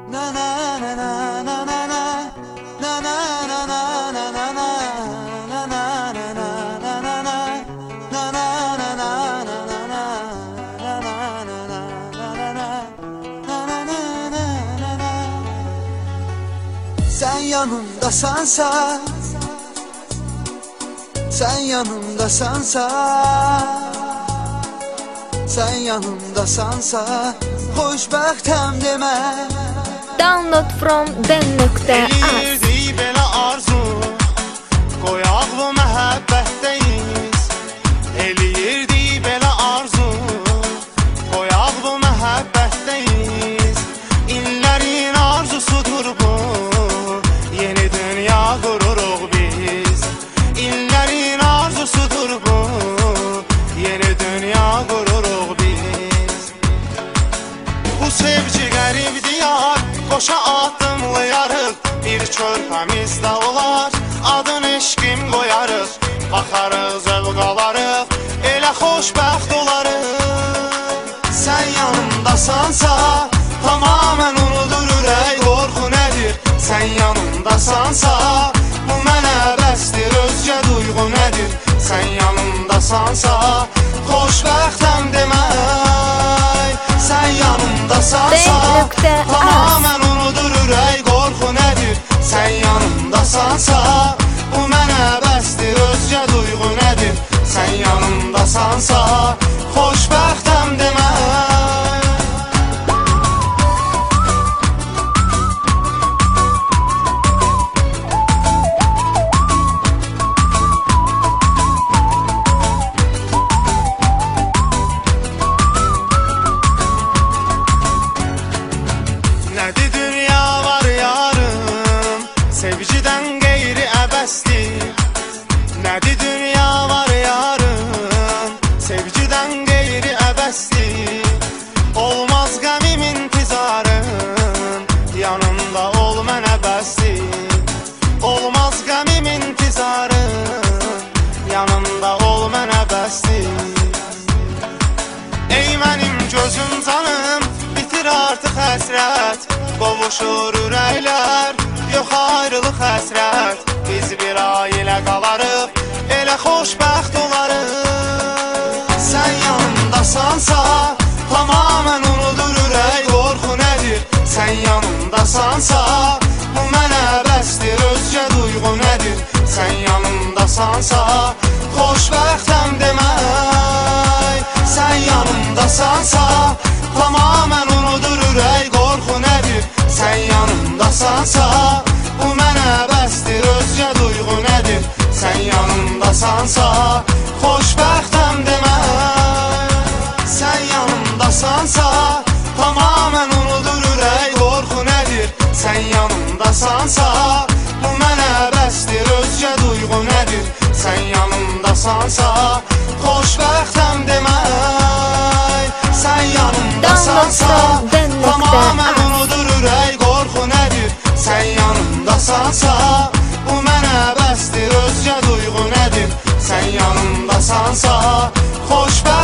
Sen yanımdasansa, sen yanımdasansa, sen yanımdasansa, xoşbəxtəm demə. Download from den.az. Eləyirdi belə arzu, qoyaq bu məhəbbətdəyiz. Eləyirdi belə arzu, qoyaq bu məhəbbətdəyiz. İllərin arzusudur bu, yeni dünya qururuq biz. İllərin arzusudur bu, yeni dünya qururuq biz. Bu sevgi qərib diyar, qoşa addımlayarıq, bir körpəmizdə olar, adın eşqim qoyarıq, baxarıq, zövq alarıq, elə xoşbəxt olarıq. Sən yanımdasansa, tamamən unudur ürək, qorxu nədir? Sən yanımdasansa, bu mənə bəsdir, özgə duyğu nədir? Sən yanımdasansa, xoşbəxtəm demək. Sən yanımdasansa, tamamən unudur ürək, qorxu nədir? Sən yanımdasansa, bu mənə bəsdir, özgə duyğu nədir? Sən yanımdasansa, xoşbəxtəm demək. Nədir dünya var yarım, sevgidən qeyri əbəsdir. Nədir dünya var yarım, sevgidən qeyri əbəsdir. Olmaz qəmim intizarım, yanımda ol mənə bəsdir. Olmaz qəmim intizarım, yanımda ol mənə bəsdir. Ey mənim gözüm canım, bitir artıq həsrət, qovuşur ürəklər, yox ayrılıq həsrət. Biz bir ailə qalarıq, elə xoşbəxt olarıq. Sən yanımdasansa, tamamən unudur ürək, qorxu nədir? Sən yanımdasansa, bu mənə bəsdir, özgə duyğu nədir? Sən yanımdasansa, xoşbəxtəm demək. Sən yanımdasansa, tamamən unudur ürək, qorxu nədir? Sən yanımdasansa, bu mənə bəsdir, özgə duyğu nədir? Sən yanımdasansa, xoşbəxtəm demək. Sən yanımdasansa, tamamən unudur ürək, qorxu nədir? Sən yanımdasansa, bu mənə bəsdir, özgə duyğu nədir? Sən yanımdasansa, xoşbəxtəm demək. Sən yanımdasansa, tamamən unudur ürək, qorxu nədir? Sən yanımdasansa, bu mənə bəsdir, özgə duyğu nədir? Sən yanımdasansa, xoşbəxt